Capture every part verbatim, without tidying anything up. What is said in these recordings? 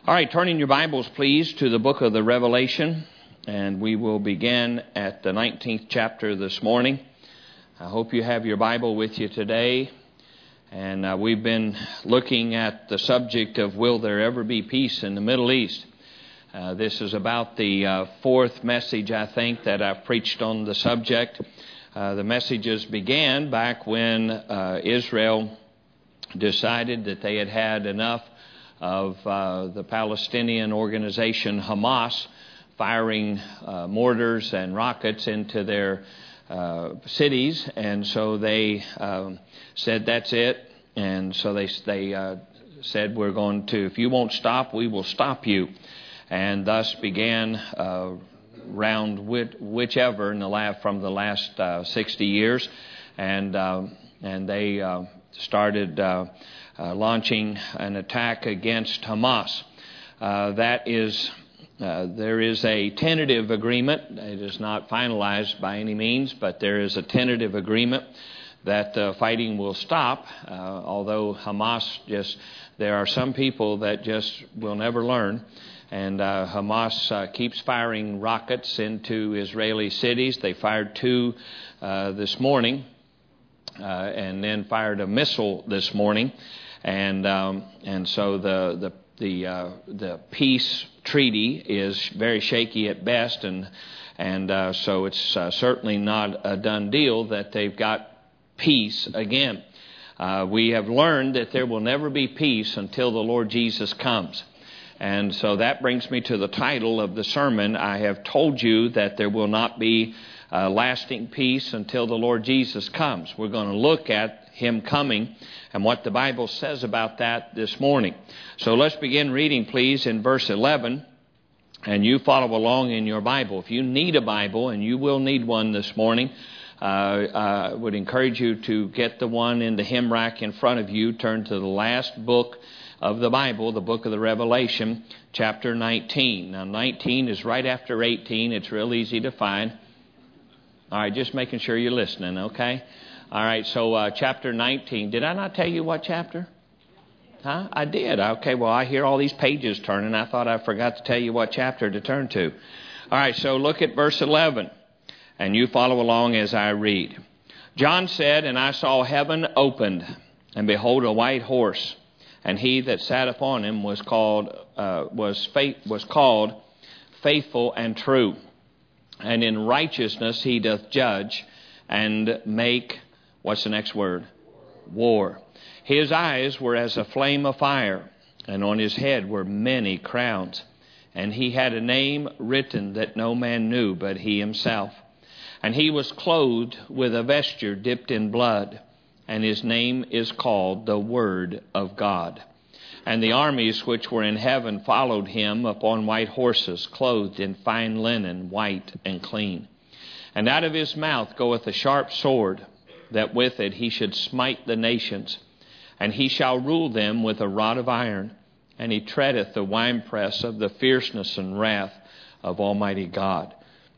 All right, turning your Bibles, please, to the book of the Revelation, and we will begin at the nineteenth chapter this morning. I hope you have your Bible with you today, and uh, we've been looking at the subject of will there ever be peace in the Middle East. Uh, this is about the uh, fourth message, I think, that I've preached on the subject. Uh, the messages began back when uh, Israel decided that they had had enough of uh, the Palestinian organization Hamas firing uh, mortars and rockets into their uh, cities, and so they um, said that's it. And so they they uh, said, we're going to, if you won't stop, we will stop you. And thus began uh, round which, whichever in the last, from the last uh, sixty years, and uh, and they uh, started Uh, Uh, launching an attack against Hamas. Uh, that is, uh, there is a tentative agreement. It is not finalized by any means, but there is a tentative agreement that the fighting will stop. Uh, although Hamas just, there are some people that just will never learn. And uh, Hamas uh, keeps firing rockets into Israeli cities. They fired two uh, this morning, uh, and then fired a missile this morning. And um, and so the the the uh, the peace treaty is very shaky at best, and and uh, so it's uh, certainly not a done deal that they've got peace again. Uh, we have learned that there will never be peace until the Lord Jesus comes, and so that brings me to the title of the sermon. I have told you that there will not be uh, lasting peace until the Lord Jesus comes. We're going to look at Him coming and what the Bible says about that this morning. So let's begin reading, please, in verse eleven, and you follow along in your Bible. If you need a Bible, and you will need one this morning, uh, uh, I would encourage you to get the one in the hymn rack in front of you. Turn to the last book of the Bible, the book of the Revelation, chapter nineteen. Now, nineteen is right after eighteen. It's real easy to find. All right, just making sure you're listening, okay? All right, so uh, chapter nineteen. Did I not tell you what chapter? Huh? I did. Okay, well, I hear all these pages turning. I thought I forgot to tell you what chapter to turn to. All right, so look at verse eleven, and you follow along as I read. John said, and I saw heaven opened, and behold, a white horse, and he that sat upon him was called uh, was faith, was called Faithful and True, and in righteousness he doth judge and make. What's the next word? War. His eyes were as a flame of fire, and on his head were many crowns. And he had a name written that no man knew but he himself. And he was clothed with a vesture dipped in blood, and his name is called the Word of God. And the armies which were in heaven followed him upon white horses, clothed in fine linen, white and clean. And out of his mouth goeth a sharp sword, that with it he should smite the nations. And he shall rule them with a rod of iron. And he treadeth the winepress of the fierceness and wrath of Almighty God.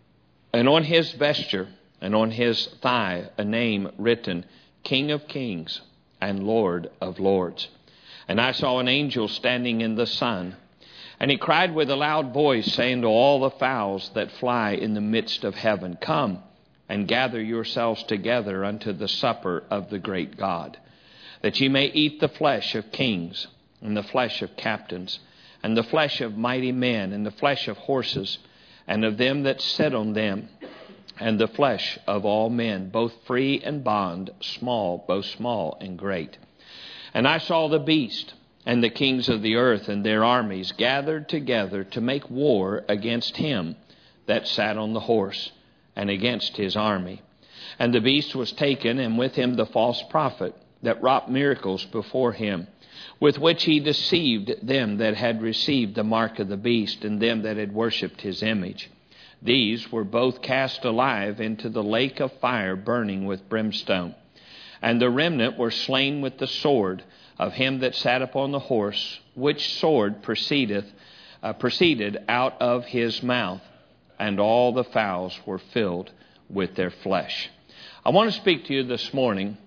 And on his vesture and on his thigh a name written, King of Kings and Lord of Lords. And I saw an angel standing in the sun. And he cried with a loud voice, saying to all the fowls that fly in the midst of heaven, Come and gather yourselves together unto the supper of the great God, that ye may eat the flesh of kings, and the flesh of captains, and the flesh of mighty men, and the flesh of horses, and of them that sit on them, and the flesh of all men, both free and bond, small, both small and great. And I saw the beast, and the kings of the earth and their armies gathered together to make war against him that sat on the horse, and against his army. And the beast was taken, and with him the false prophet, that wrought miracles before him, with which he deceived them that had received the mark of the beast, and them that had worshipped his image. These were both cast alive into the lake of fire burning with brimstone. And the remnant were slain with the sword of him that sat upon the horse, which sword proceedeth, uh, proceeded out of his mouth, and all the fowls were filled with their flesh. I want to speak to you this morning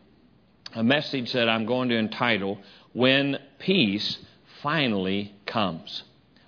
a message that I'm going to entitle, When Peace Finally Comes.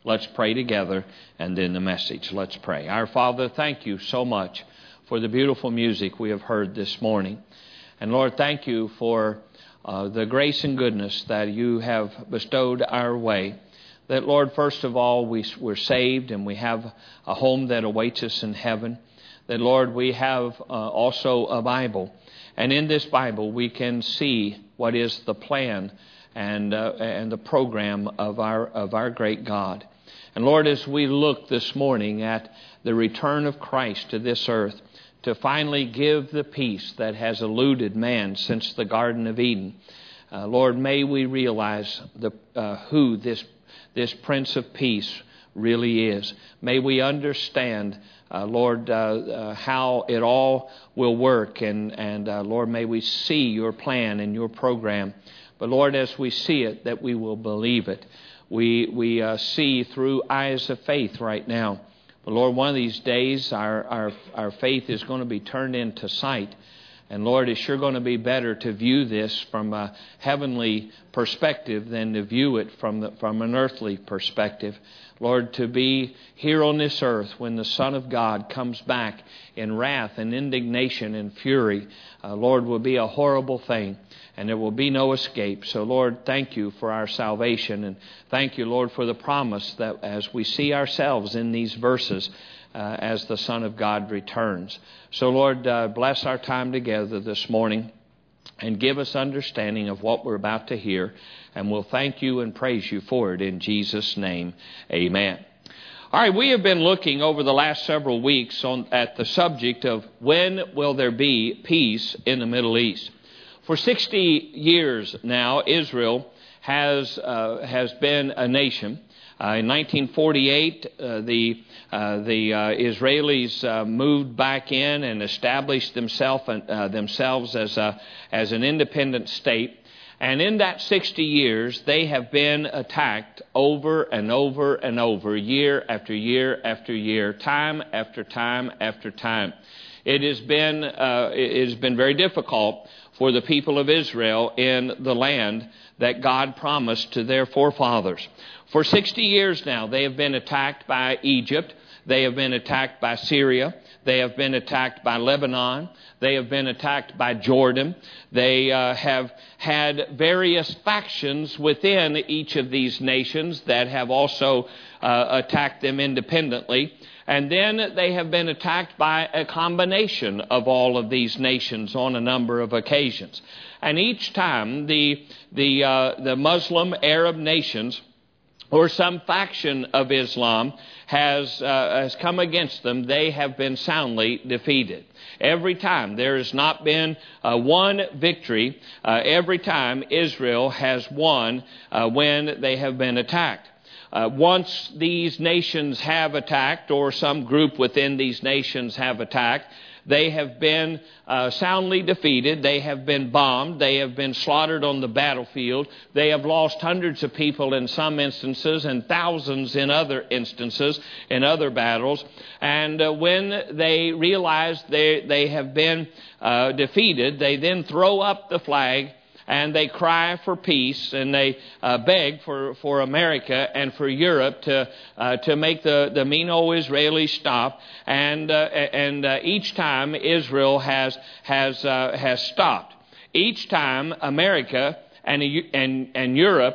Let's pray together and then the message. Let's pray. Our Father, thank you so much for the beautiful music we have heard this morning. And Lord, thank you for uh, the grace and goodness that you have bestowed our way. That, Lord, first of all, we, we're saved and we have a home that awaits us in heaven. That, Lord, we have uh, also a Bible. And in this Bible, we can see what is the plan and uh, and the program of our of our great God. And Lord, as we look this morning at the return of Christ to this earth to finally give the peace that has eluded man since the Garden of Eden, uh, Lord, may we realize the uh, who this this Prince of Peace really is. May we understand, uh, Lord, uh, uh, how it all will work, and and uh, Lord, may we see your plan and your program. But Lord, as we see it, that we will believe it. We we uh, see through eyes of faith right now. But Lord, one of these days our, our, our faith is going to be turned into sight. And Lord, it's sure going to be better to view this from a heavenly perspective than to view it from the, from an earthly perspective. Lord, to be here on this earth when the Son of God comes back in wrath and indignation and fury, uh, Lord, will be a horrible thing. And there will be no escape. So, Lord, thank you for our salvation. And thank you, Lord, for the promise that as we see ourselves in these verses, uh, as the Son of God returns. So, Lord, uh, bless our time together this morning and give us understanding of what we're about to hear. And we'll thank you and praise you for it in Jesus' name. Amen. All right, we have been looking over the last several weeks on at the subject of when will there be peace in the Middle East. For sixty years now, Israel has uh, has been a nation. Uh, in nineteen forty-eight, uh, the uh, the uh, Israelis uh, moved back in and established themselves uh, themselves as a as an independent state. And in that sixty years, they have been attacked over and over and over, year after year after year, time after time after time. It has been uh, it has been very difficult for the people of Israel in the land that God promised to their forefathers. For sixty years now, they have been attacked by Egypt. They have been attacked by Syria. They have been attacked by Lebanon. They have been attacked by Jordan. They uh, have had various factions within each of these nations that have also uh, attacked them independently. And then they have been attacked by a combination of all of these nations on a number of occasions. And each time the the uh, the Muslim Arab nations or some faction of Islam has uh, has come against them, they have been soundly defeated. Every time there has not been uh, one victory. Uh, every time Israel has won uh, when they have been attacked. Uh, once these nations have attacked, or some group within these nations have attacked, they have been uh, soundly defeated. They have been bombed. They have been slaughtered on the battlefield. They have lost hundreds of people in some instances and thousands in other instances, in other battles. And uh, when they realize they, they have been uh, defeated, they then throw up the flag and they cry for peace, and they uh, beg for, for America and for Europe to uh, to make the, the mean old Israelis stop. And uh, and uh, each time Israel has has uh, has stopped. Each time America and and and Europe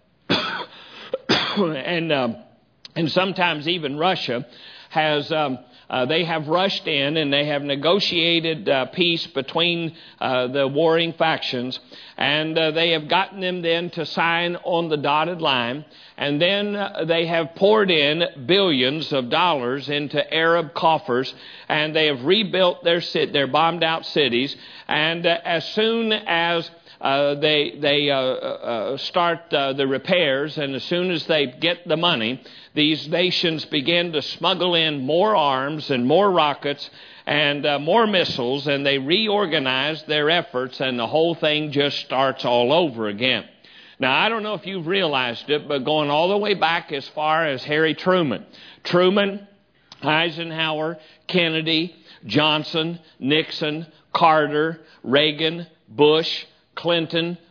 and um, and sometimes even Russia has. Um, Uh, they have rushed in and they have negotiated uh, peace between uh, the warring factions, and uh, they have gotten them then to sign on the dotted line, and then uh, they have poured in billions of dollars into Arab coffers, and they have rebuilt their cit- their bombed out cities, and uh, as soon as Uh, they they uh, uh, start uh, the repairs, and as soon as they get the money, these nations begin to smuggle in more arms and more rockets and uh, more missiles, and they reorganize their efforts, and the whole thing just starts all over again. Now, I don't know if you've realized it, but going all the way back as far as Harry Truman, Truman, Eisenhower, Kennedy, Johnson, Nixon, Carter, Reagan, Bush, Clinton,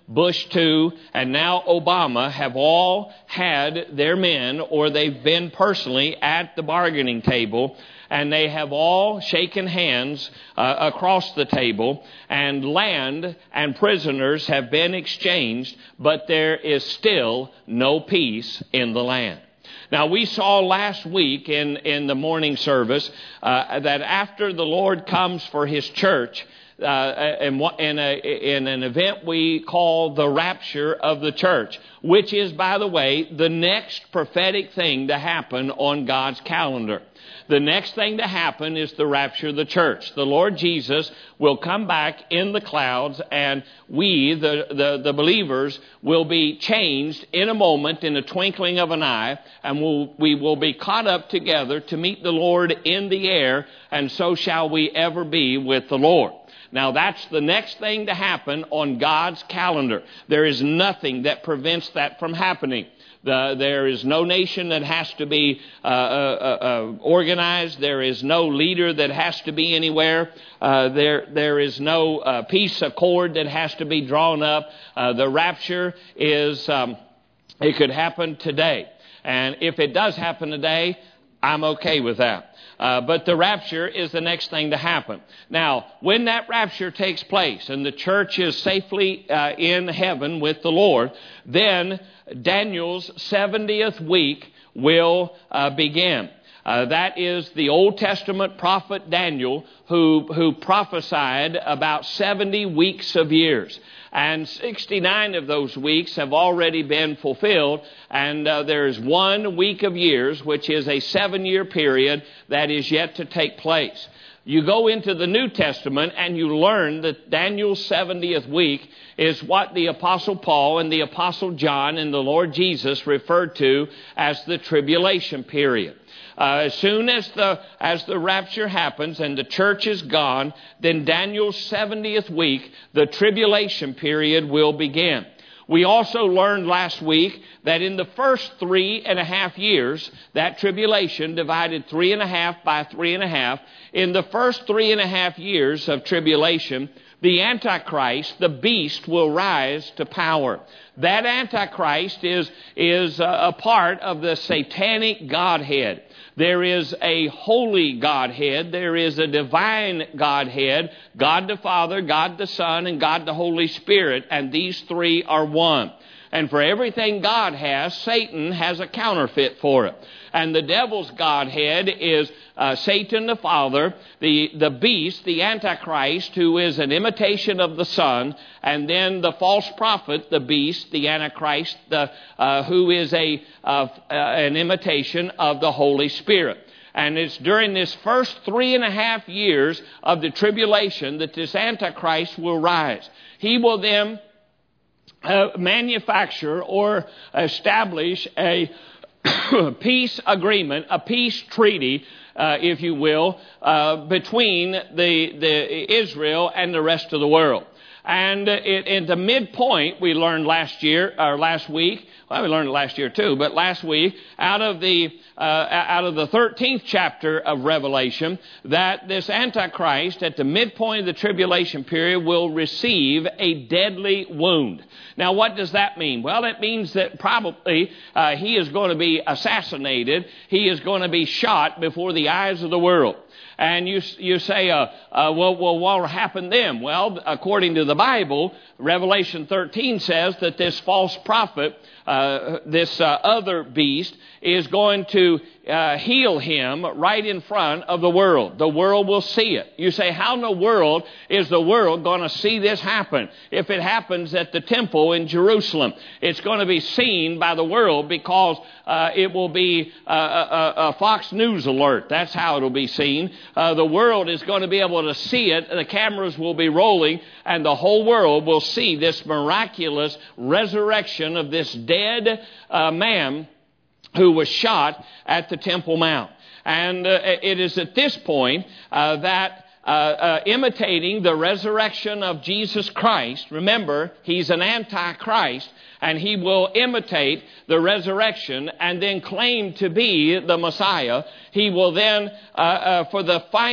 Bush two, and now Obama have all had their men, or they've been personally at the bargaining table, and they have all shaken hands uh, across the table, and land and prisoners have been exchanged, but there is still no peace in the land. Now, we saw last week in, in the morning service uh, that after the Lord comes for His church, Uh, in, in, a, in an event we call the rapture of the church, which is, by the way, the next prophetic thing to happen on God's calendar. The next thing to happen is the rapture of the church. The Lord Jesus will come back in the clouds, and we, the, the, the believers, will be changed in a moment, in a twinkling of an eye, and we'll, we will be caught up together to meet the Lord in the air, and so shall we ever be with the Lord. Now, that's the next thing to happen on God's calendar. There is nothing that prevents that from happening. The, there is no nation that has to be uh, uh, uh, organized. There is no leader that has to be anywhere. Uh, there, there is no uh, peace accord that has to be drawn up. Uh, the rapture is, um, it could happen today. And if it does happen today, I'm okay with that. Uh, but the rapture is the next thing to happen. Now, when that rapture takes place and the church is safely uh, in heaven with the Lord, then Daniel's seventieth week will uh, begin. Uh, that is the Old Testament prophet Daniel who, who prophesied about seventy weeks of years. And sixty-nine of those weeks have already been fulfilled. And uh, there's one week of years, which is a seven-year period that is yet to take place. You go into the New Testament and you learn that Daniel's seventieth week is what the Apostle Paul and the Apostle John and the Lord Jesus referred to as the tribulation period. Uh, as soon as the as the rapture happens and the church is gone, then Daniel's seventieth week, the tribulation period, will begin. We also learned last week that in the first three and a half years, that tribulation divided three and a half by three and a half, in the first three and a half years of tribulation, the Antichrist, the beast, will rise to power. That Antichrist is, is a part of the satanic Godhead. There is a holy Godhead. There is a divine Godhead, God the Father, God the Son, and God the Holy Spirit. And these three are one. And for everything God has, Satan has a counterfeit for it. And the devil's Godhead is uh, Satan the Father, the, the beast, the Antichrist, who is an imitation of the Son, and then the false prophet, the beast, the Antichrist, the, uh, who is a uh, uh, an imitation of the Holy Spirit. And it's during this first three and a half years of the tribulation that this Antichrist will rise. He will then Uh, manufacture or establish a peace agreement, a peace treaty, uh, if you will, uh, between the, the Israel and the rest of the world. And it, at the midpoint, we learned last year, or last week, well, we learned it last year too, but last week, out of the uh, out of the thirteenth chapter of Revelation, that this Antichrist, at the midpoint of the tribulation period, will receive a deadly wound. Now, what does that mean? Well, it means that probably uh, he is going to be assassinated. He is going to be shot before the eyes of the world. And you you say, uh, uh, well, well, what will happen then? Well, according to the Bible, Revelation thirteen says that this false prophet, uh, this uh, other beast, is going to uh, heal him right in front of the world. The world will see it. You say, how in the world is the world going to see this happen? If it happens at the temple in Jerusalem, it's going to be seen by the world because uh, it will be a, a, a Fox News alert. That's how it will be seen. Uh, the world is going to be able to see it. The cameras will be rolling, and the whole world will see this miraculous resurrection of this dead uh, man who was shot at the Temple Mount. And uh, it is at this point uh, that uh, uh, imitating the resurrection of Jesus Christ, remember, he's an antichrist, and he will imitate the resurrection and then claim to be the Messiah. He will then, uh, uh, for the final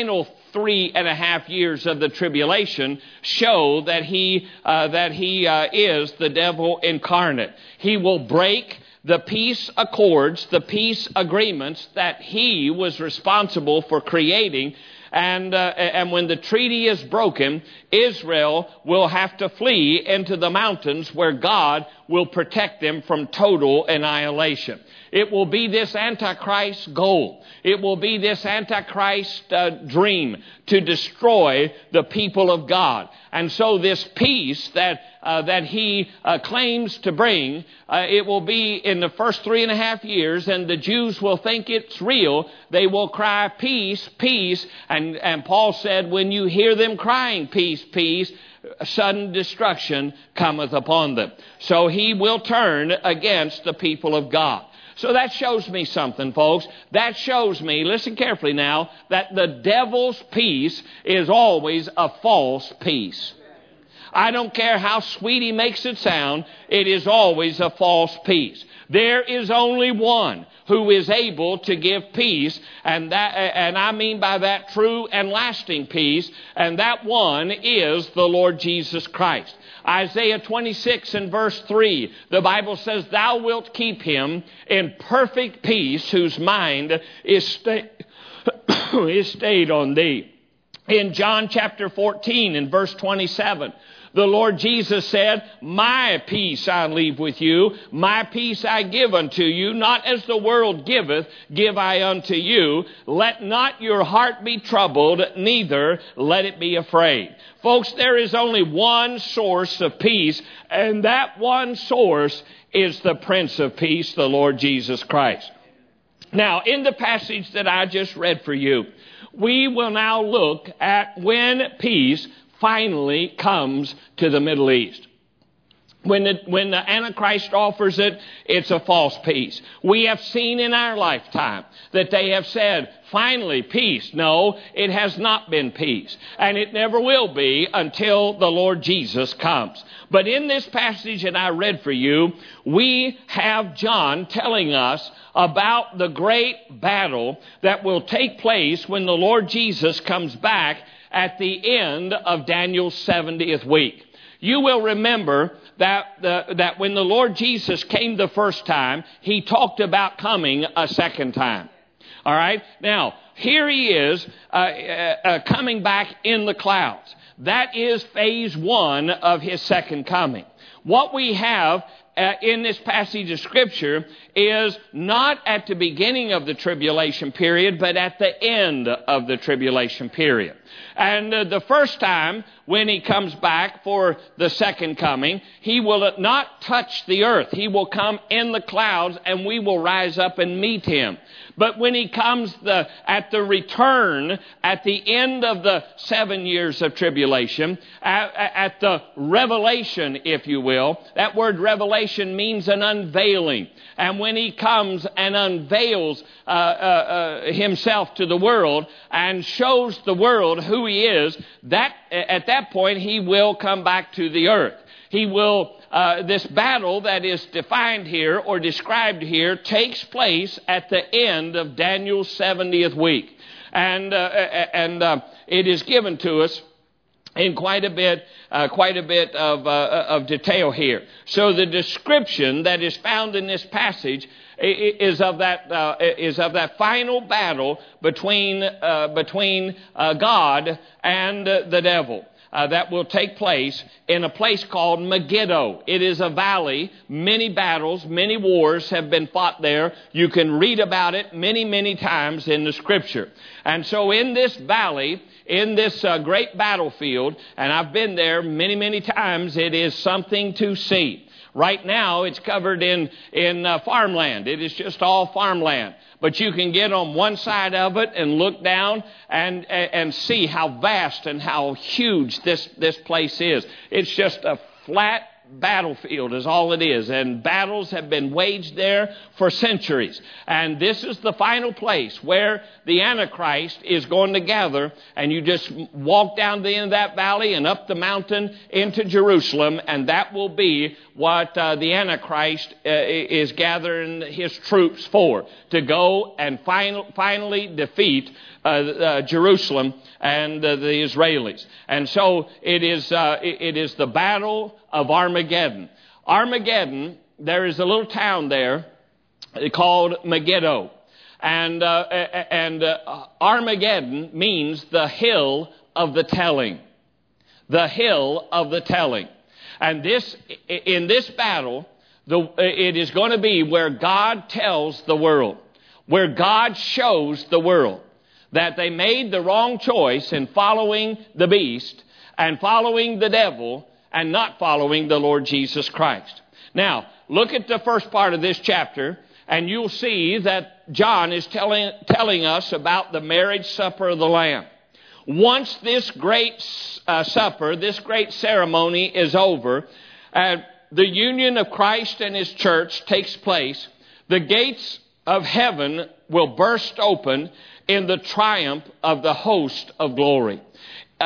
three and a half years of the tribulation show that he, uh, that he uh, is the devil incarnate. He will break the peace accords, the peace agreements that he was responsible for creating. And, uh, and when the treaty is broken, Israel will have to flee into the mountains where God will protect them from total annihilation. It will be this Antichrist goal. It will be this Antichrist uh, dream to destroy the people of God. And so this peace that uh, that he uh, claims to bring, uh, it will be in the first three and a half years, and the Jews will think it's real. They will cry, peace, peace. And, and Paul said, when you hear them crying, peace, peace, sudden destruction cometh upon them. So he will turn against the people of God. So that shows me something, folks. That shows me, listen carefully now, that the devil's peace is always a false peace. I don't care how sweet he makes it sound, it is always a false peace. There is only one who is able to give peace, and that, and I mean by that true and lasting peace, and that one is the Lord Jesus Christ. Isaiah twenty-six and verse three, the Bible says, thou wilt keep him in perfect peace whose mind is, sta- is stayed on thee. In John chapter fourteen and verse twenty-seven, the Lord Jesus said, my peace I leave with you, my peace I give unto you, not as the world giveth, give I unto you. Let not your heart be troubled, neither let it be afraid. Folks, there is only one source of peace, and that one source is the Prince of Peace, the Lord Jesus Christ. Now, in the passage that I just read for you, we will now look at when peace finally comes to the Middle East. When the, when the Antichrist offers it, it's a false peace. We have seen in our lifetime that they have said, finally, peace. No, it has not been peace. And it never will be until the Lord Jesus comes. But in this passage that I read for you, we have John telling us about the great battle that will take place when the Lord Jesus comes back at the end of Daniel's seventieth week. You will remember that the, that when the Lord Jesus came the first time, he talked about coming a second time. All right? Now, here he is uh, uh, uh, coming back in the clouds. That is phase one of his second coming. What we have Uh, in this passage of Scripture is not at the beginning of the tribulation period, but at the end of the tribulation period. And uh, the first time when he comes back for the second coming, he will not touch the earth. He will come in the clouds, and we will rise up and meet him. But when he comes the, at the return, at the end of the seven years of tribulation, at, at the revelation, if you will, that word revelation means an unveiling. And when he comes and unveils uh, uh, uh, himself to the world and shows the world who he is, that at that point he will come back to the earth. He will, uh, this battle that is defined here or described here takes place at the end of Daniel's seventieth week. And, uh, and uh, it is given to us in quite a bit, uh, quite a bit of, uh, of detail here. So the description that is found in this passage is of that, uh, is of that final battle between, uh, between uh, God and uh, the devil. Uh, that will take place in a place called Megiddo. It is a valley. Many battles, many wars have been fought there. You can read about it many, many times in the Scripture. And so in this valley, in this uh, great battlefield, and I've been there many, many times, it is something to see. Right now, it's covered in, in uh, farmland. It is just all farmland. But you can get on one side of it and look down and, and see how vast and how huge this, this place is. It's just a flat battlefield is all it is. And battles have been waged there for centuries. And this is the final place where the Antichrist is going to gather. And you just walk down the end of that valley and up the mountain into Jerusalem. And that will be what uh, the Antichrist uh, is gathering his troops for. To go and final, finally defeat uh, uh, Jerusalem and uh, the Israelis. And so it is, uh, it is the battle of Armageddon. Armageddon, there is a little town there called Megiddo. And, uh, and uh, Armageddon means the hill of the telling. The hill of the telling. And this, in this battle, the, it is going to be where God tells the world, where God shows the world that they made the wrong choice in following the beast and following the devil and not following the Lord Jesus Christ. Now, look at the first part of this chapter, and you'll see that John is telling, telling us about the marriage supper of the Lamb. Once this great uh, supper, this great ceremony is over, uh, the union of Christ and His church takes place, the gates of heaven will burst open in the triumph of the host of glory. Uh,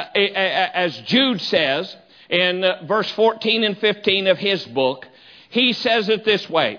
as Jude says in verse fourteen and fifteen of his book, he says it this way: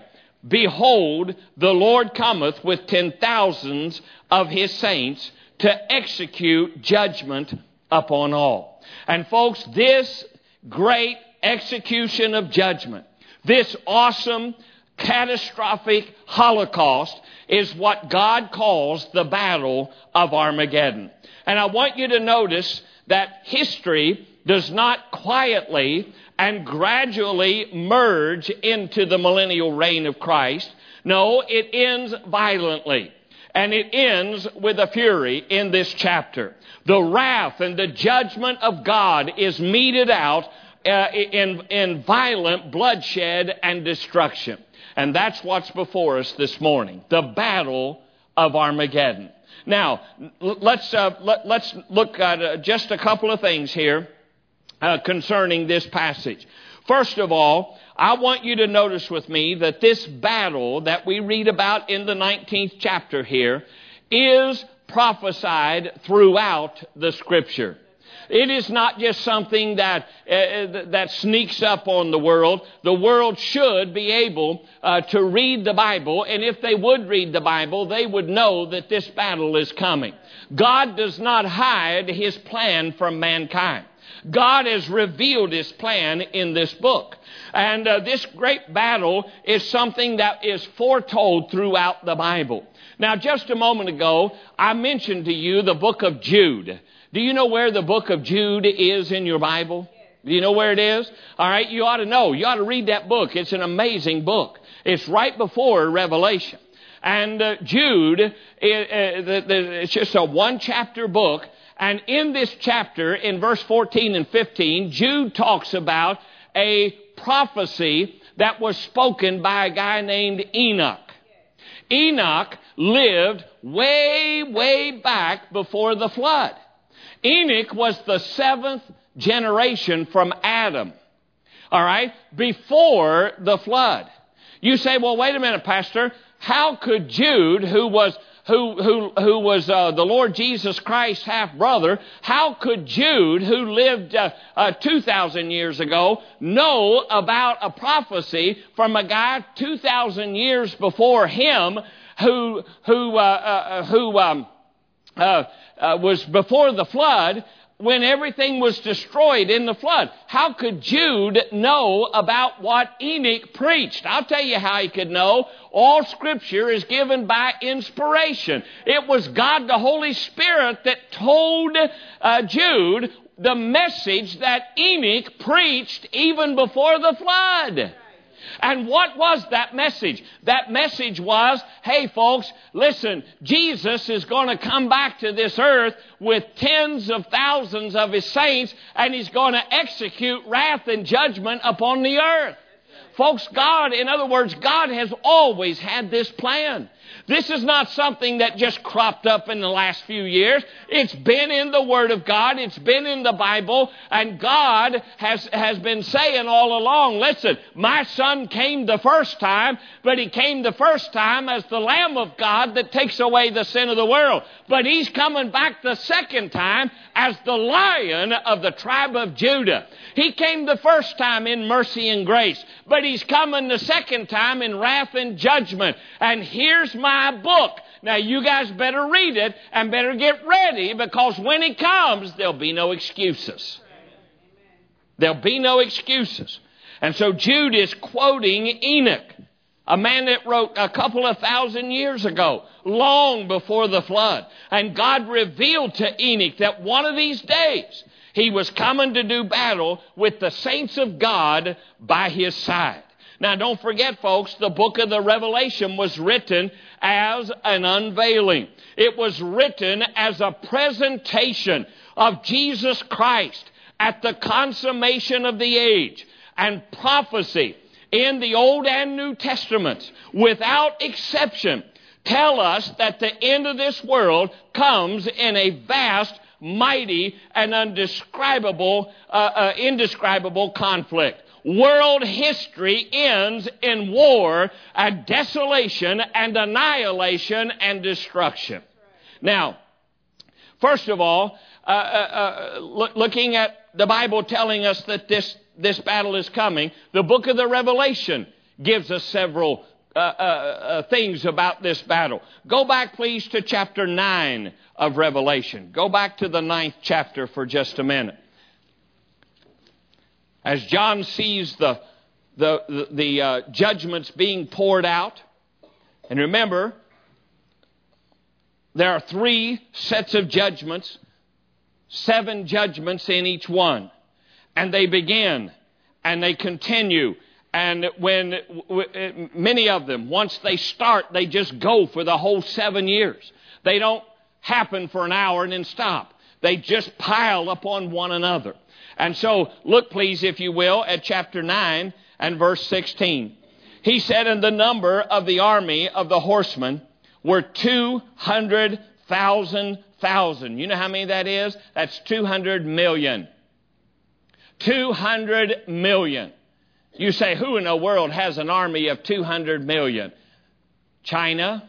Behold, the Lord cometh with ten thousands of His saints to execute judgment upon all. And folks, this great execution of judgment, this awesome, catastrophic Holocaust, is what God calls the Battle of Armageddon. And I want you to notice that history does not quietly and gradually merge into the millennial reign of Christ. No, it ends violently. And it ends with a fury in this chapter. The wrath and the judgment of God is meted out uh, in, in violent bloodshed and destruction. And that's what's before us this morning. The Battle of Armageddon. Now, let's, uh, let, let's look at uh, just a couple of things here uh, concerning this passage. First of all, I want you to notice with me that this battle that we read about in the nineteenth chapter here is prophesied throughout the Scripture. It is not just something that uh, that sneaks up on the world. The world should be able uh, to read the Bible, and if they would read the Bible, they would know that this battle is coming. God does not hide His plan from mankind. God has revealed His plan in this book. And uh, this great battle is something that is foretold throughout the Bible. Now, just a moment ago, I mentioned to you the book of Jude. Do you know where the book of Jude is in your Bible? Do you know where it is? All right, you ought to know. You ought to read that book. It's an amazing book. It's right before Revelation. And uh, Jude, it, uh, the, the, it's just a one-chapter book. And in this chapter, in verse fourteen and fifteen, Jude talks about a prophecy that was spoken by a guy named Enoch. Enoch lived way, way back before the flood. Enoch was the seventh generation from Adam, all right, before the flood. You say, well, wait a minute, Pastor. How could Jude, who was who who who was uh, the Lord Jesus Christ's half-brother, how could Jude, who lived uh, uh, two thousand years ago, know about a prophecy from a guy two thousand years before him who who uh, uh, who um, uh, uh, was before the flood, when everything was destroyed in the flood? How could Jude know about what Enoch preached? I'll tell you how he could know. All Scripture is given by inspiration. It was God the Holy Spirit that told uh, Jude the message that Enoch preached even before the flood. And what was that message? That message was, hey folks, listen, Jesus is going to come back to this earth with tens of thousands of His saints, and He's going to execute wrath and judgment upon the earth. Folks, God, in other words, God has always had this plan. This is not something that just cropped up in the last few years. It's been in the Word of God. It's been in the Bible. And God has, has been saying all along, listen, my Son came the first time, but He came the first time as the Lamb of God that takes away the sin of the world. But He's coming back the second time as the Lion of the tribe of Judah. He came the first time in mercy and grace, but He's coming the second time in wrath and judgment. And here's my book. Now you guys better read it and better get ready, because when He comes, there'll be no excuses. There'll be no excuses. And so Jude is quoting Enoch, a man that wrote a couple of thousand years ago, long before the flood. And God revealed to Enoch that one of these days he was coming to do battle with the saints of God by his side. Now, don't forget, folks, the book of the Revelation was written as an unveiling. It was written as a presentation of Jesus Christ at the consummation of the age. And prophecy in the Old and New Testaments, without exception, tell us that the end of this world comes in a vast, mighty, and undescribable, uh, uh, indescribable conflict. World history ends in war and desolation and annihilation and destruction. Now, first of all, uh, uh, uh, look, looking at the Bible telling us that this, this battle is coming, the book of the Revelation gives us several uh, uh, uh, things about this battle. Go back, please, to chapter nine of Revelation. Go back to the ninth chapter for just a minute. As John sees the, the, the, the uh, judgments being poured out, and remember, there are three sets of judgments, seven judgments in each one. And they begin, and they continue. And when w- many of them, once they start, they just go for the whole seven years. They don't happen for an hour and then stop. They just pile upon one another. And so, look please, if you will, at chapter nine and verse sixteen. He said, and the number of the army of the horsemen were two hundred thousand thousand. You know how many that is? That's two hundred million. two hundred million. You say, who in the world has an army of two hundred million? China.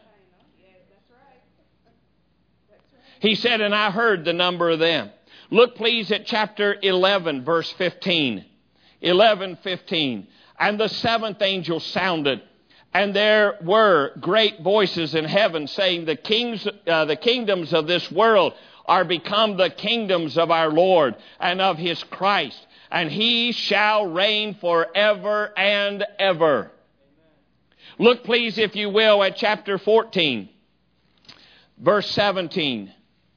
He said, and I heard the number of them. Look, please, at chapter eleven, verse fifteen. eleven, fifteen. And the seventh angel sounded, and there were great voices in heaven saying, the kings, uh, the kingdoms of this world are become the kingdoms of our Lord and of His Christ, and He shall reign forever and ever. Look, please, if you will, at chapter fourteen, verse seventeen.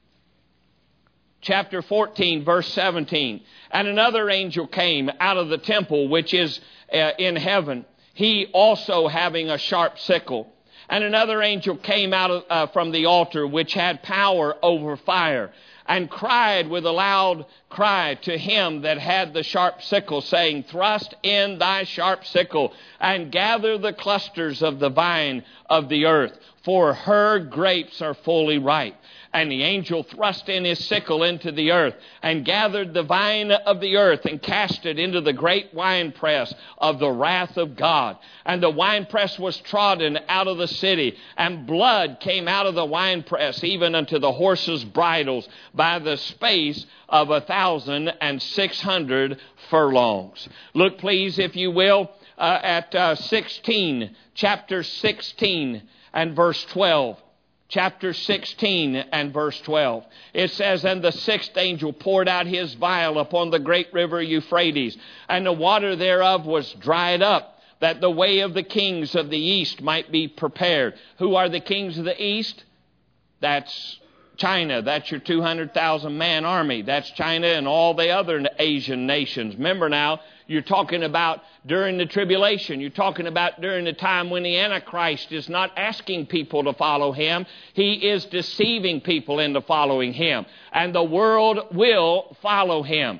Chapter fourteen, verse seventeen. And another angel came out of the temple which is uh, in heaven, he also having a sharp sickle. And another angel came out of, uh, from the altar which had power over fire, and cried with a loud cry to him that had the sharp sickle, saying, thrust in thy sharp sickle, and gather the clusters of the vine of the earth, for her grapes are fully ripe. And the angel thrust in his sickle into the earth, and gathered the vine of the earth, and cast it into the great winepress of the wrath of God. And the winepress was trodden out of the city, and blood came out of the winepress, even unto the horses' bridles, by the space of a thousand and six hundred furlongs. Look, please, if you will, uh, at uh, sixteen, chapter sixteen and verse twelve. Chapter sixteen and verse twelve. It says, and the sixth angel poured out his vial upon the great river Euphrates, and the water thereof was dried up, that the way of the kings of the east might be prepared. Who are the kings of the east? That's China. That's your two hundred thousand man army. That's China and all the other Asian nations. Remember now, you're talking about during the tribulation. You're talking about during the time when the Antichrist is not asking people to follow him. He is deceiving people into following him. And the world will follow him.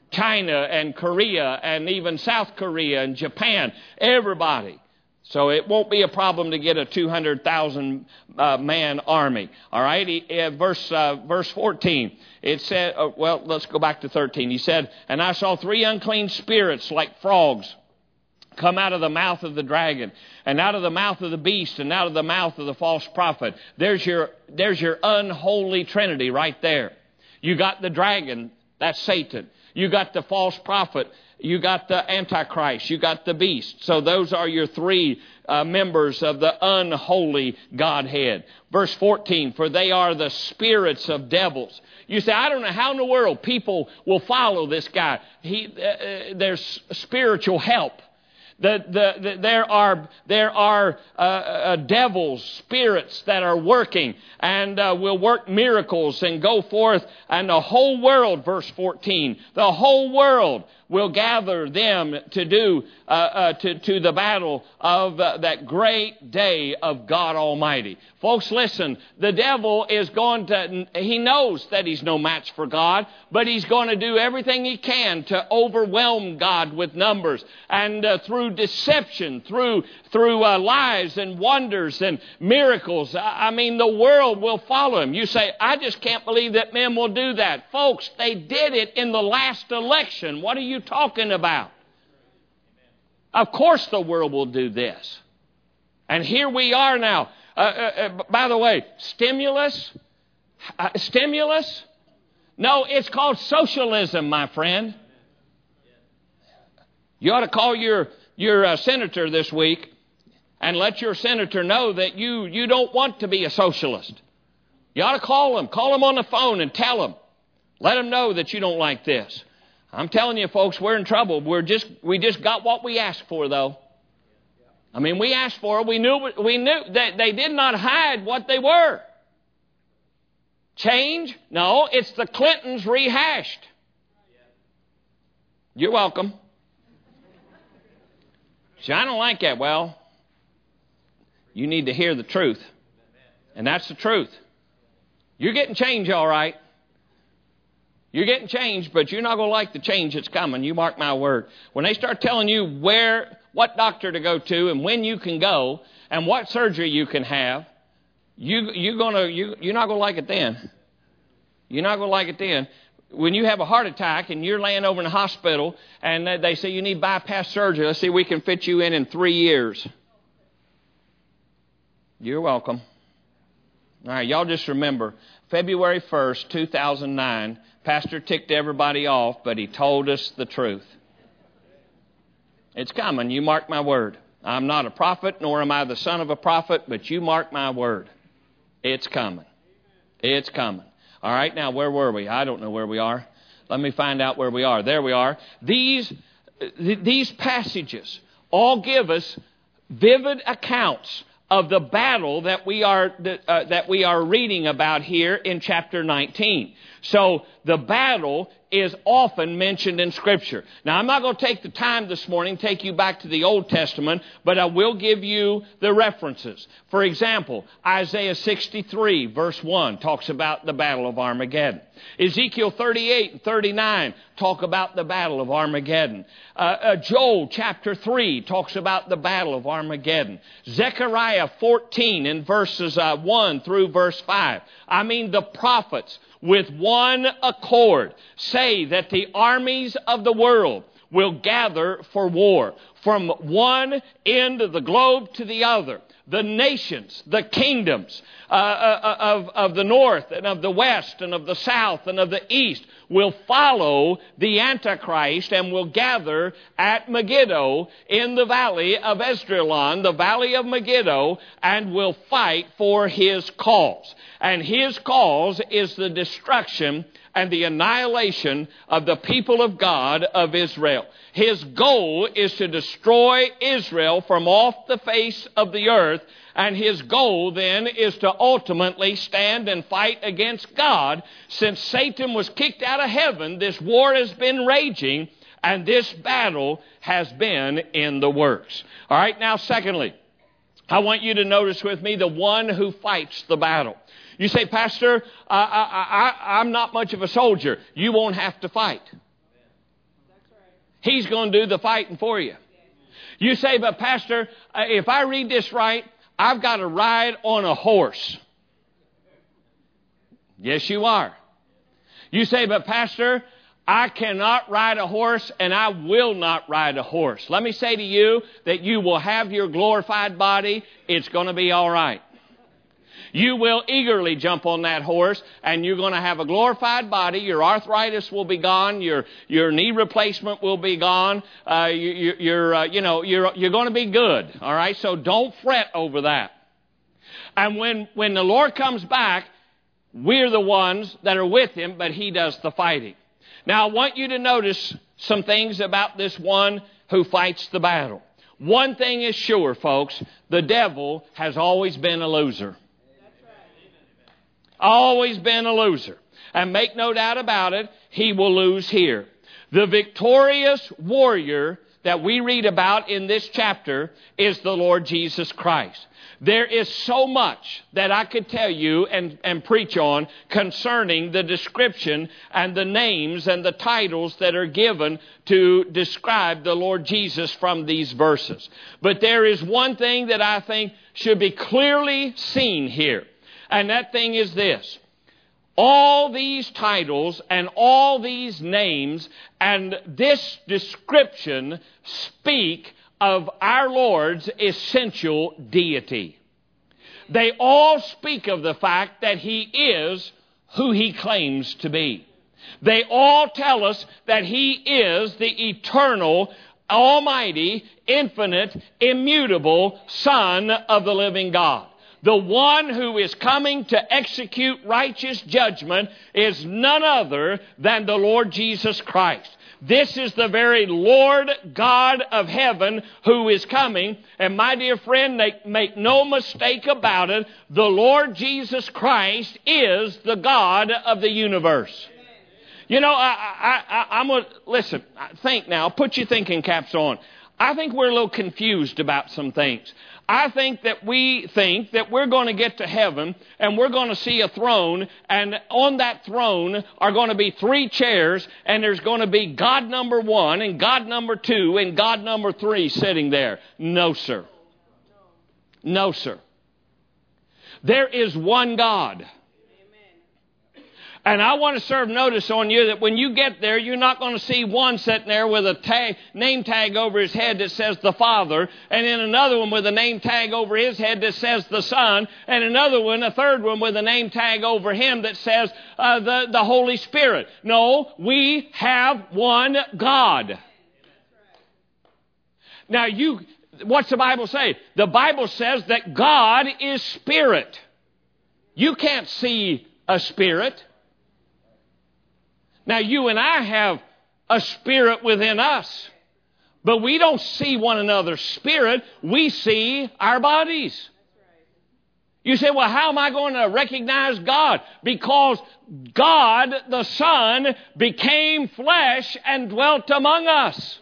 China and Korea and even South Korea and Japan, everybody. So it won't be a problem to get a two hundred thousand uh, man army. All right, he, uh, verse uh, verse fourteen. It said, uh, well, let's go back to thirteen. He said, "And I saw three unclean spirits like frogs come out of the mouth of the dragon, and out of the mouth of the beast, and out of the mouth of the false prophet." There's your there's your unholy trinity right there. You got the dragon, that's Satan. You got the false prophet. You got the Antichrist. You got the beast. So those are your three uh, members of the unholy Godhead. Verse fourteen, "For they are the spirits of devils." You say, I don't know how in the world people will follow this guy. He, uh, there's spiritual help. The, the, the, there are, there are uh, uh, devils, spirits that are working and uh, will work miracles and go forth. And the whole world, verse fourteen, the whole world will gather them to do uh, uh, to, to the battle of uh, that great day of God Almighty. Folks, listen, the devil is going to, he knows that he's no match for God, but he's going to do everything he can to overwhelm God with numbers and uh, through deception, through through uh, lies and wonders and miracles. I mean, the world will follow him. You say, I just can't believe that men will do that. Folks, they did it in the last election. What are you talking about? Of course the world will do this. And here we are now. Uh, uh, uh, by the way, stimulus, uh, stimulus? No, it's called socialism, my friend. You ought to call your, your uh, senator this week and let your senator know that you, you don't want to be a socialist. You ought to call him. Call him on the phone and tell him. Let him know that you don't like this. I'm telling you, folks, we're in trouble. We're just we just got what we asked for, though. I mean, we asked for it. We knew we knew that they did not hide what they were. Change? No, it's the Clintons rehashed. You're welcome. See, I don't like that. Well, you need to hear the truth. And that's the truth. You're getting change, all right. You're getting change, but you're not going to like the change that's coming. You mark my word. When they start telling you where, what doctor to go to and when you can go and what surgery you can have, you, you're, gonna, you, you're not going to like it then. You're not going to like it then. When you have a heart attack and you're laying over in the hospital and they say you need bypass surgery, let's see, we can fit you in in three years. You're welcome. All right, y'all just remember, February first, two thousand nine, Pastor ticked everybody off, but he told us the truth. It's coming. You mark my word. I'm not a prophet, nor am I the son of a prophet, but you mark my word. It's coming. It's coming. All right, now where were we? I don't know where we are. Let me find out where we are. There we are. These, these passages all give us vivid accounts of the battle that we are uh, that we are reading about here in chapter nineteen. So the battle is often mentioned in Scripture. Now, I'm not going to take the time this morning to take you back to the Old Testament, but I will give you the references. For example, Isaiah sixty-three, verse one, talks about the battle of Armageddon. Ezekiel thirty-eight and thirty-nine talk about the battle of Armageddon. Uh, uh, Joel chapter three talks about the battle of Armageddon. Zechariah fourteen in verses uh, one through verse five. I mean, the prophets with one accord say that the armies of the world will gather for war from one end of the globe to the other. The nations, the kingdoms uh, uh, of, of the north and of the west and of the south and of the east will follow the Antichrist and will gather at Megiddo in the valley of Esdraelon, the valley of Megiddo, and will fight for his cause. And his cause is the destruction and the annihilation of the people of God of Israel. His goal is to destroy Israel from off the face of the earth, and his goal then is to ultimately stand and fight against God. Since Satan was kicked out of heaven, this war has been raging, and this battle has been in the works. All right, now secondly, I want you to notice with me the one who fights the battle. You say, Pastor, I, I, I, I'm not much of a soldier. You won't have to fight. He's going to do the fighting for you. You say, but Pastor, if I read this right, I've got to ride on a horse. Yes, you are. You say, but Pastor, I cannot ride a horse and I will not ride a horse. Let me say to you that you will have your glorified body. It's going to be all right. You will eagerly jump on that horse, and you're going to have a glorified body. Your arthritis will be gone. Your your knee replacement will be gone. Uh, you, you, you're uh, you know you're you're going to be good. All right. So don't fret over that. And when when the Lord comes back, we're the ones that are with Him, but He does the fighting. Now I want you to notice some things about this one who fights the battle. One thing is sure, folks: the devil has always been a loser. Always been a loser. And make no doubt about it, he will lose here. The victorious warrior that we read about in this chapter is the Lord Jesus Christ. There is so much that I could tell you and, and preach on concerning the description and the names and the titles that are given to describe the Lord Jesus from these verses. But there is one thing that I think should be clearly seen here. And that thing is this: all these titles and all these names and this description speak of our Lord's essential deity. They all speak of the fact that He is who He claims to be. They all tell us that He is the eternal, almighty, infinite, immutable Son of the living God. The one who is coming to execute righteous judgment is none other than the Lord Jesus Christ. This is the very Lord God of heaven who is coming. And my dear friend, make, make no mistake about it, the Lord Jesus Christ is the God of the universe. You know, I, I, I, I'm going to, listen, think now, put your thinking caps on. I think we're a little confused about some things. I think that we think that we're going to get to heaven and we're going to see a throne, and on that throne are going to be three chairs, and there's going to be God number one and God number two and God number three sitting there. No, sir. No, sir. There is one God. And I want to serve notice on you that when you get there, you're not going to see one sitting there with a tag, name tag over his head that says the Father, and then another one with a name tag over his head that says the Son, and another one, a third one with a name tag over him that says uh, the, the Holy Spirit. No, we have one God. Now, you, what's the Bible say? The Bible says that God is spirit. You can't see a spirit. Now, you and I have a spirit within us, but we don't see one another's spirit. We see our bodies. You say, well, how am I going to recognize God? Because God, the Son, became flesh and dwelt among us.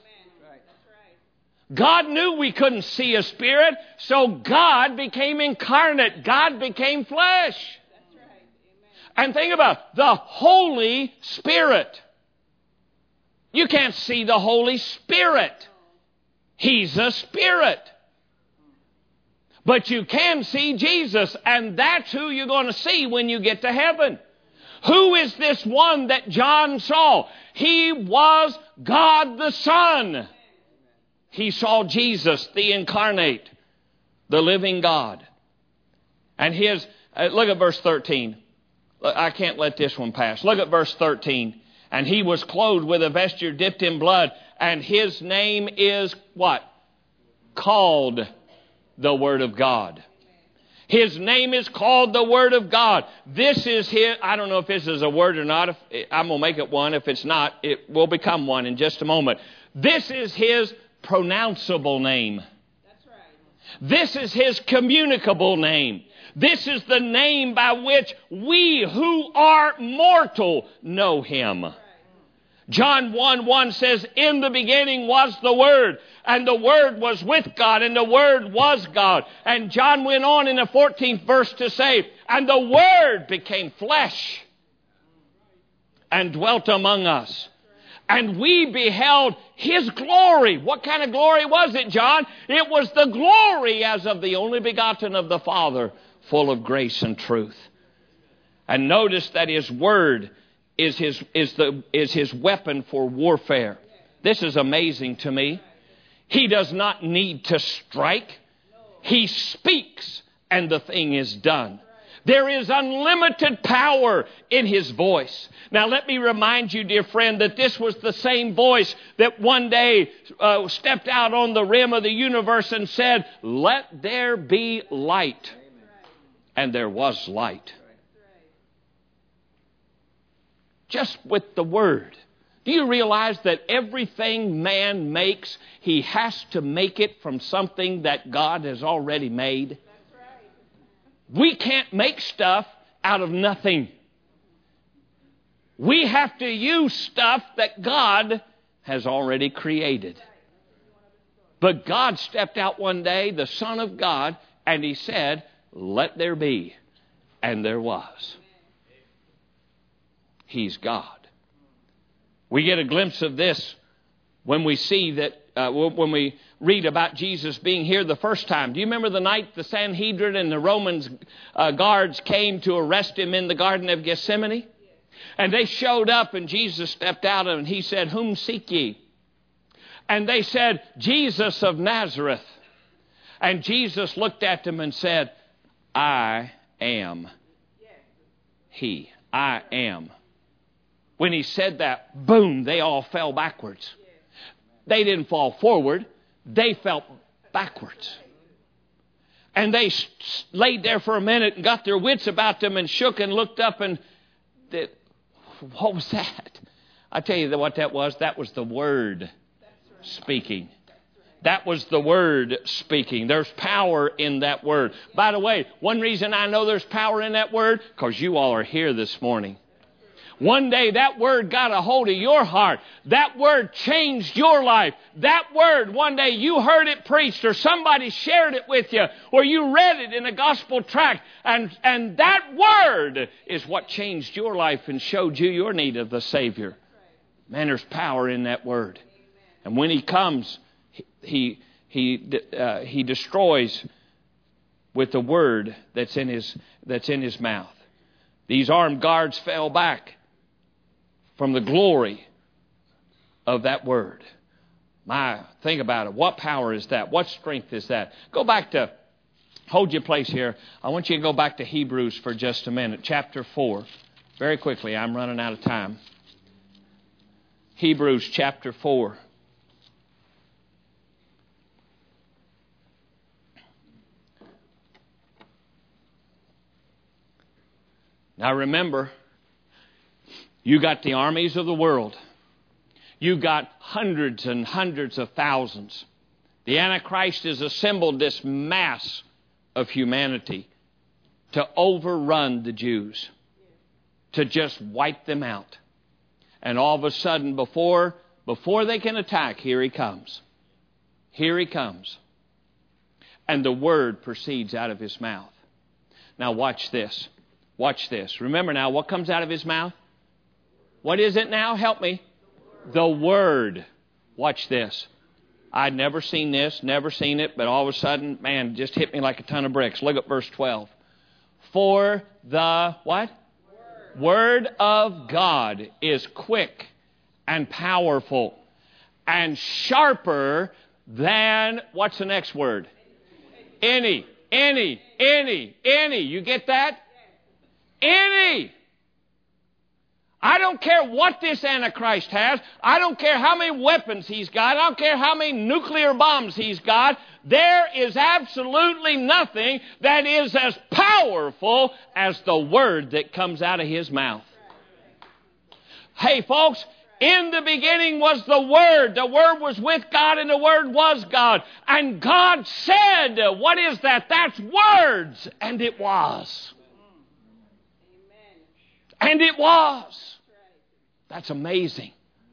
God knew we couldn't see a spirit, so God became incarnate. God became flesh. And think about it, the Holy Spirit. You can't see the Holy Spirit. He's a spirit. But you can see Jesus, and that's who you're going to see when you get to heaven. Who is this one that John saw? He was God the Son. He saw Jesus, the incarnate, the living God. And his, uh, look at verse thirteen. I can't let this one pass. Look at verse thirteen. And he was clothed with a vesture dipped in blood, and his name is what? Called the Word of God. His name is called the Word of God. This is his, I don't know if this is a word or not. If, I'm going to make it one. If it's not, it will become one in just a moment. This is his pronounceable name. That's right. This is his communicable name. This is the name by which we who are mortal know Him. John one one says, in the beginning was the Word, and the Word was with God, and the Word was God. And John went on in the fourteenth verse to say, and the Word became flesh and dwelt among us. And we beheld His glory. What kind of glory was it, John? It was the glory as of the only begotten of the Father, full of grace and truth. And notice that His Word is His, is the, is His weapon for warfare. This is amazing to me. He does not need to strike. He speaks and the thing is done. There is unlimited power in His voice. Now let me remind you, dear friend, that this was the same voice that one day uh, stepped out on the rim of the universe and said, "Let there be light." And there was light. Just with the Word. Do you realize that everything man makes, he has to make it from something that God has already made? We can't make stuff out of nothing. We have to use stuff that God has already created. But God stepped out one day, the Son of God, and He said, "Let there be." And there was. He's God. We get a glimpse of this when we see that, uh, when we read about Jesus being here the first time. Do you remember the night the Sanhedrin and the Romans uh, guards came to arrest Him in the Garden of Gethsemane? And they showed up and Jesus stepped out and He said, "Whom seek ye?" And they said, "Jesus of Nazareth." And Jesus looked at them and said, "I am He. I am." When He said that, boom, they all fell backwards. They didn't fall forward. They fell backwards. And they laid there for a minute and got their wits about them and shook and looked up and did, what was that? I tell you what that was. That was the Word speaking. That was the Word speaking. There's power in that Word. By the way, one reason I know there's power in that Word, because you all are here this morning. One day that Word got a hold of your heart. That Word changed your life. That Word, one day you heard it preached or somebody shared it with you or you read it in a gospel tract. And, and that Word is what changed your life and showed you your need of the Savior. Man, there's power in that Word. And when He comes, He, he, uh, he destroys with the Word that's in His, that's in His mouth. These armed guards fell back from the glory of that Word. My, think about it. What power is that? What strength is that? Go back to, hold your place here. I want you to go back to Hebrews for just a minute. Chapter four. Very quickly, I'm running out of time. Hebrews chapter four. Now remember, you got the armies of the world. You got hundreds and hundreds of thousands. The Antichrist has assembled this mass of humanity to overrun the Jews, to just wipe them out. And all of a sudden, before, before they can attack, here he comes. Here he comes. And the Word proceeds out of his mouth. Now watch this. Watch this. Remember now, what comes out of his mouth? What is it now? Help me. The Word. Watch this. I'd never seen this, never seen it, but all of a sudden, man, it just hit me like a ton of bricks. Look at verse twelve. For the, what? Word, Word of God is quick and powerful and sharper than, what's the next word? Any, any, any, any. You get that? Any. I don't care what this Antichrist has. I don't care how many weapons he's got. I don't care how many nuclear bombs he's got. There is absolutely nothing that is as powerful as the Word that comes out of his mouth. Hey, folks, in the beginning was the Word. The Word was with God and the Word was God. And God said, what is that? That's words. And it was. And it was. That's amazing.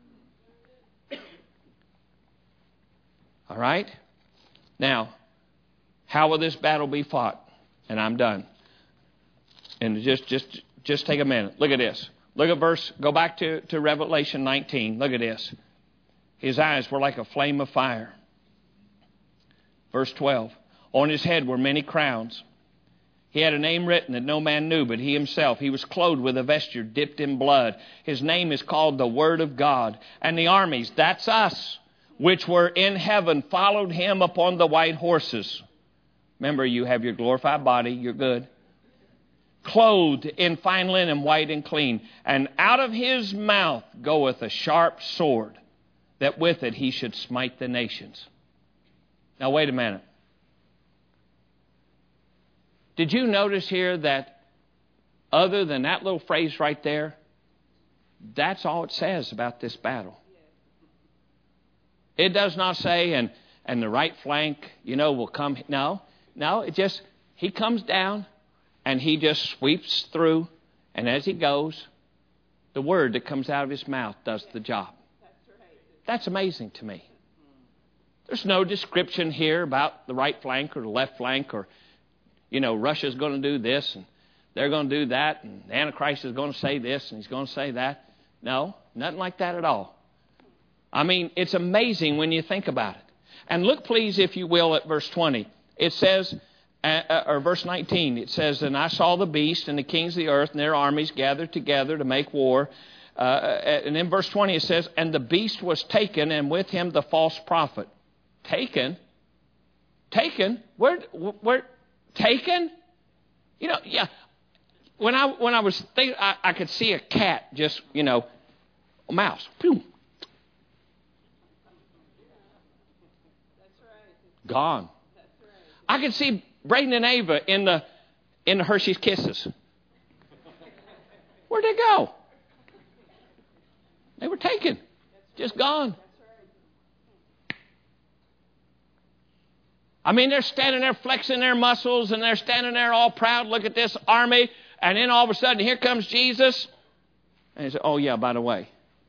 All right? Now, how will this battle be fought? And I'm done. And just, just, just take a minute. Look at this. Look at verse, go back to, to Revelation nineteen. Look at this. His eyes were like a flame of fire. Verse twelve. On his head were many crowns. He had a name written that no man knew but he himself. He was clothed with a vesture dipped in blood. His name is called the Word of God. And the armies, that's us, which were in heaven, followed him upon the white horses. Remember, you have your glorified body. You're good. Clothed in fine linen, white and clean. And out of his mouth goeth a sharp sword, that with it he should smite the nations. Now, wait a minute. Did you notice here that other than that little phrase right there, that's all it says about this battle? It does not say, and, and the right flank, you know, will come. No, no, it just, he comes down and he just sweeps through. And as he goes, the word that comes out of his mouth does the job. That's amazing to me. There's no description here about the right flank or the left flank or, you know, Russia's going to do this and they're going to do that and the Antichrist is going to say this and he's going to say that. No, nothing like that at all. I mean, it's amazing when you think about it. And look, please, if you will, at verse twenty. It says, uh, or verse nineteen, it says, and I saw the beast and the kings of the earth and their armies gathered together to make war. Uh, and in verse twenty it says, and the beast was taken and with him the false prophet. Taken? Taken? Where, where, taken? You know, yeah. When I when I was thinking, I, I could see a cat just, you know, a mouse. Boom. Gone. I could see Braden and Ava in the in the Hershey's Kisses. Where'd they go? They were taken. Just gone. I mean, they're standing there flexing their muscles and they're standing there all proud. Look at this army. And then all of a sudden, here comes Jesus. And he said, oh, yeah, by the way.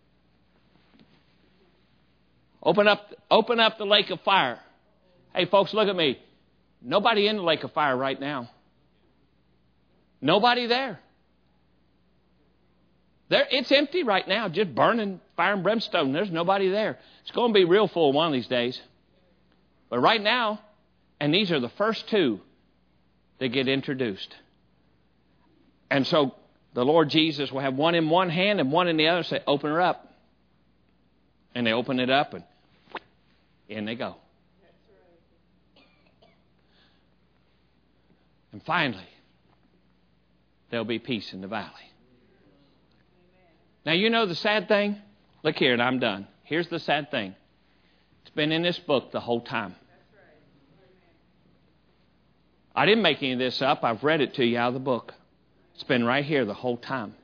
Open up, open up the lake of fire. Hey, folks, look at me. Nobody in the lake of fire right now. Nobody there. There, it's empty right now, just burning fire and brimstone. There's nobody there. It's going to be real full one of these days. But right now, and these are the first two that get introduced. And so the Lord Jesus will have one in one hand and one in the other and say, open her up. And they open it up and in they go. And finally, there'll be peace in the valley. Now, you know the sad thing? Look here, and I'm done. Here's the sad thing. It's been in this book the whole time. I didn't make any of this up. I've read it to you out of the book. It's been right here the whole time.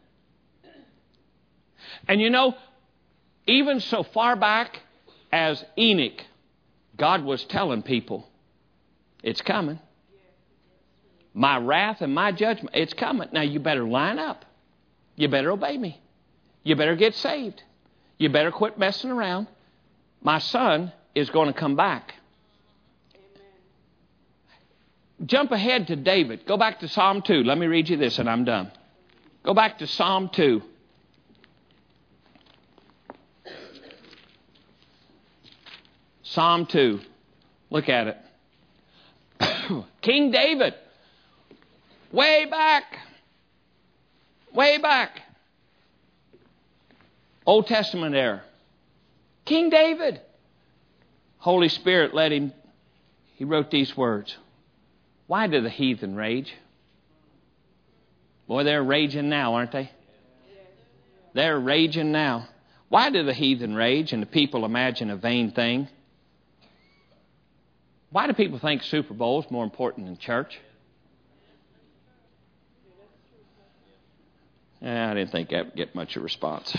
And you know, even so far back as Enoch, God was telling people, it's coming. My wrath and my judgment, it's coming. Now you better line up. You better obey me. You better get saved. You better quit messing around. My son is going to come back. Jump ahead to David. Go back to Psalm two. Let me read you this and I'm done. Go back to Psalm two. Psalm two. Look at it. King David. Way back. Way back. Old Testament era. King David. Holy Spirit led him. He wrote these words. Why do the heathen rage? Boy, they're raging now, aren't they? They're raging now. Why do the heathen rage and the people imagine a vain thing? Why do people think Super Bowl is more important than church? Eh, I didn't think that would get much of a response.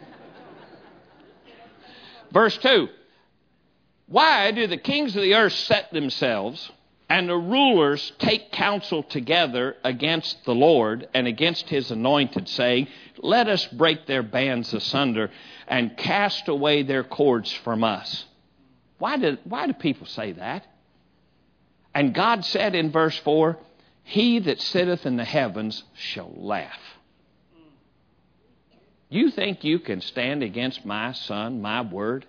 Verse two. Why do the kings of the earth set themselves and the rulers take counsel together against the Lord and against his anointed, saying, let us break their bands asunder and cast away their cords from us? Why do, why do people say that? And God said in verse four, he that sitteth in the heavens shall laugh. You think you can stand against my son, my word?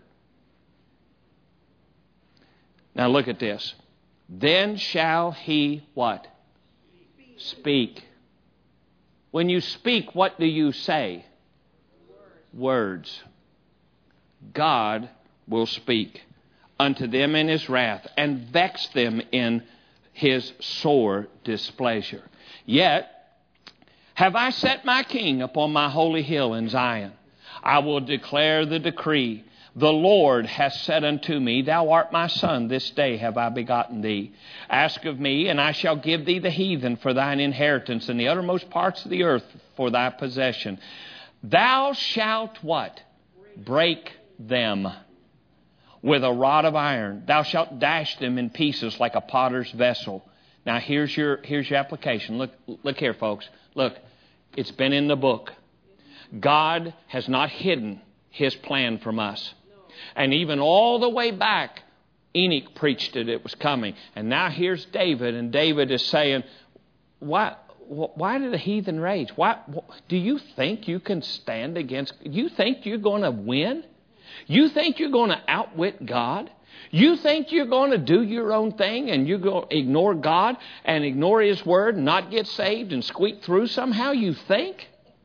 Now look at this. Then shall he what? Speak. When you speak, what do you say? Words. God will speak unto them in his wrath, and vex them in his sore displeasure. Yet have I set my king upon my holy hill in Zion. I will declare the decree. The Lord hath said unto me, Thou art my son, this day have I begotten thee. Ask of me, and I shall give thee the heathen for thine inheritance, and the uttermost parts of the earth for thy possession. Thou shalt what? Break them with a rod of iron. Thou shalt dash them in pieces like a potter's vessel. Now here's your here's your application. Look, look here, folks. Look, it's been in the book. God has not hidden his plan from us. And even all the way back, Enoch preached it, it was coming. And now here's David, and David is saying, why, why did the heathen rage? Why, do you think you can stand against, you think you're going to win? You think you're going to outwit God? You think you're going to do your own thing and you're going to ignore God and ignore His Word and not get saved and squeak through somehow? You think?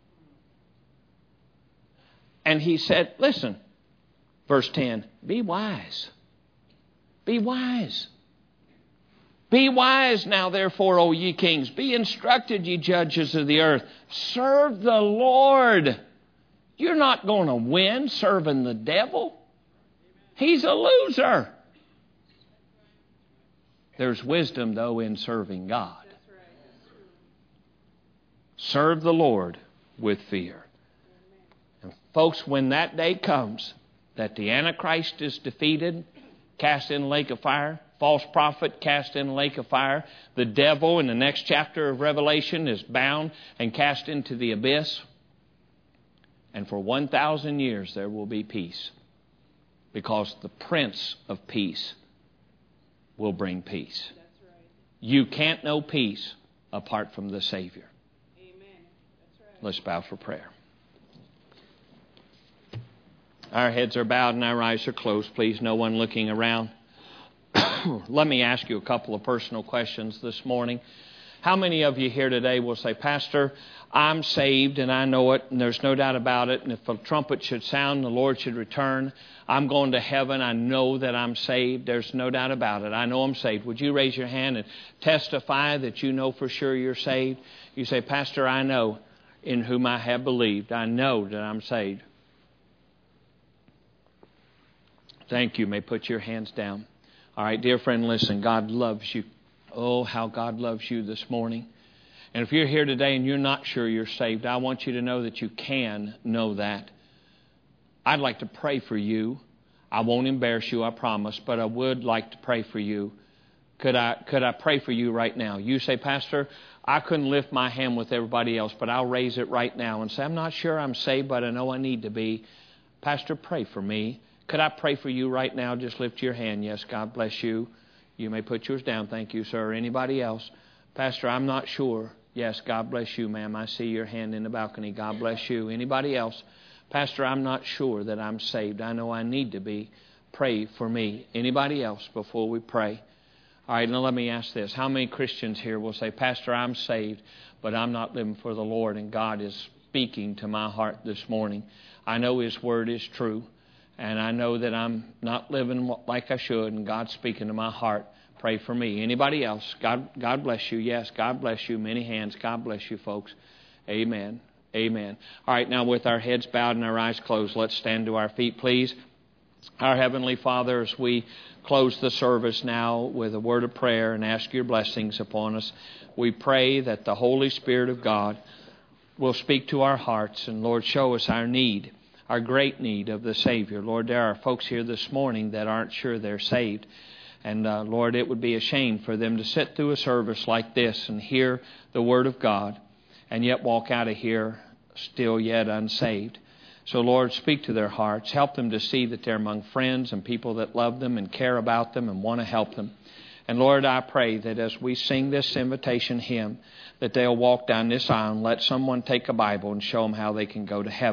And he said, listen, verse ten, be wise. Be wise. Be wise now, therefore, O ye kings. Be instructed, ye judges of the earth. Serve the Lord. You're not going to win serving the devil. He's a loser. There's wisdom, though, in serving God. Serve the Lord with fear. And folks, when that day comes, that the Antichrist is defeated, cast in the lake of fire, false prophet cast in the lake of fire, the devil in the next chapter of Revelation is bound and cast into the abyss. And for one thousand years there will be peace. Because the Prince of Peace will bring peace. That's right. You can't know peace apart from the Savior. Amen. That's right. Let's bow for prayer. Our heads are bowed and our eyes are closed. Please, no one looking around. Let me ask you a couple of personal questions this morning. How many of you here today will say, Pastor, I'm saved and I know it and there's no doubt about it. And if a trumpet should sound, the Lord should return. I'm going to heaven. I know that I'm saved. There's no doubt about it. I know I'm saved. Would you raise your hand and testify that you know for sure you're saved? You say, Pastor, I know in whom I have believed. I know that I'm saved. Thank you. You may put your hands down. All right, dear friend, listen. God loves you. Oh, how God loves you this morning. And if you're here today and you're not sure you're saved, I want you to know that you can know that. I'd like to pray for you. I won't embarrass you, I promise, but I would like to pray for you. Could I, could I pray for you right now? You say, Pastor, I couldn't lift my hand with everybody else, but I'll raise it right now and say, I'm not sure I'm saved, but I know I need to be. Pastor, pray for me. Could I pray for you right now? Just lift your hand. Yes, God bless you. You may put yours down. Thank you, sir. Anybody else? Pastor, I'm not sure. Yes, God bless you, ma'am. I see your hand in the balcony. God bless you. Anybody else? Pastor, I'm not sure that I'm saved. I know I need to be. Pray for me. Anybody else before we pray? All right, now let me ask this. How many Christians here will say, Pastor, I'm saved, but I'm not living for the Lord, and God is speaking to my heart this morning. I know His Word is true. And I know that I'm not living like I should, and God's speaking to my heart. Pray for me. Anybody else? God, God bless you. Yes, God bless you. Many hands. God bless you, folks. Amen. Amen. All right, now with our heads bowed and our eyes closed, let's stand to our feet, please. Our Heavenly Father, as we close the service now with a word of prayer and ask your blessings upon us, we pray that the Holy Spirit of God will speak to our hearts and, Lord, show us our need. Our great need of the Savior. Lord, there are folks here this morning that aren't sure they're saved. And uh, Lord, it would be a shame for them to sit through a service like this and hear the Word of God and yet walk out of here still yet unsaved. So Lord, speak to their hearts. Help them to see that they're among friends and people that love them and care about them and want to help them. And Lord, I pray that as we sing this invitation hymn, that they'll walk down this aisle and let someone take a Bible and show them how they can go to heaven.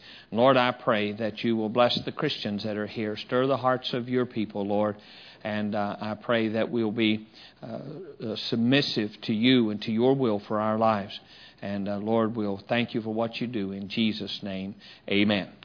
Lord, I pray that you will bless the Christians that are here. Stir the hearts of your people, Lord. And uh, I pray that we'll be uh, submissive to you and to your will for our lives. And uh, Lord, we'll thank you for what you do. In Jesus' name, amen.